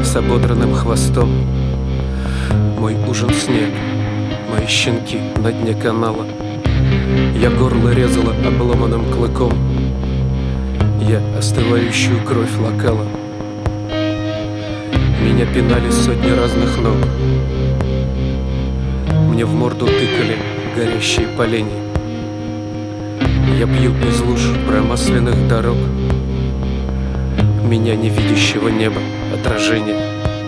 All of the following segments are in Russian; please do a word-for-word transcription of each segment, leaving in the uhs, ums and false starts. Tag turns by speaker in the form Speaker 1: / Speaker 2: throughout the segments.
Speaker 1: с ободранным хвостом. Мой ужин снег, мои щенки на дне канала. Я горло резала обломанным клыком, я остывающую кровь локала. Меня пинали сотни разных ног, мне в морду тыкали горящие поленья. Я пью из луж промасленных дорог, меня невидящего неба отражение.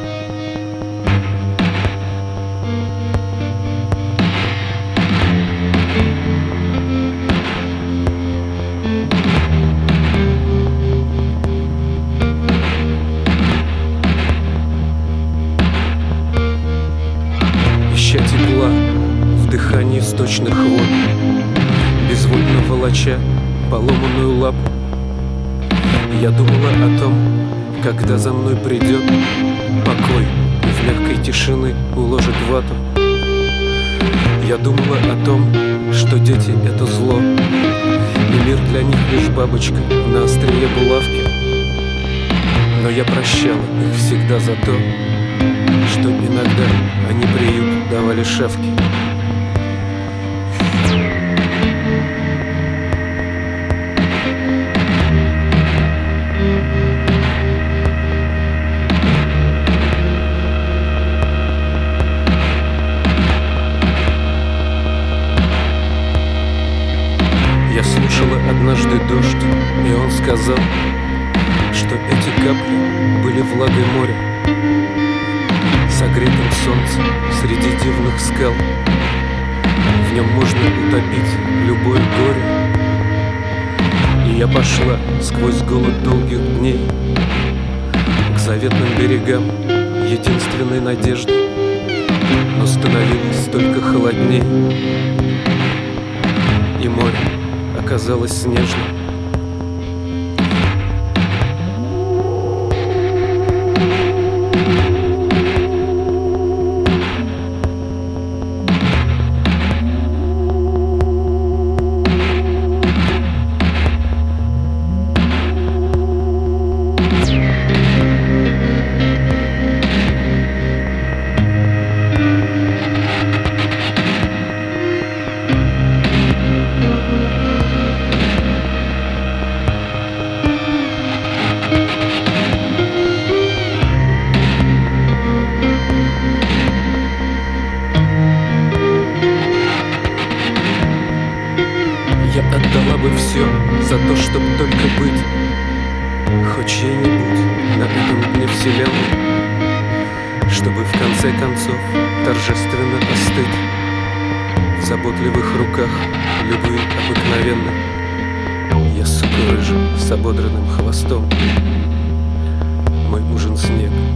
Speaker 1: Ища тепла в дыхании сточных вод, безвольно волоча поломанную лапу, я думала о том, когда за мной придет покой и в мягкой тишины уложит вату. Я думала о том, что дети — это зло, и мир для них лишь бабочка на острие булавки. Но я прощала их всегда за то, что иногда они приют давали шавки. Я слушала однажды дождь, и он сказал, что эти капли были влагой моря, согретым солнцем среди дивных скал. В нем можно утопить любое горе. И я пошла сквозь голод долгих дней к заветным берегам единственной надежды, но становилось только холодней, и море оказалось снежным. Я отдала бы все за то, чтоб только быть хоть чьей-нибудь на этом дне вселенной, чтобы в конце концов торжественно остыть в заботливых руках любви обыкновенной. Я сука рыжа с ободранным хвостом, мой ужин снег.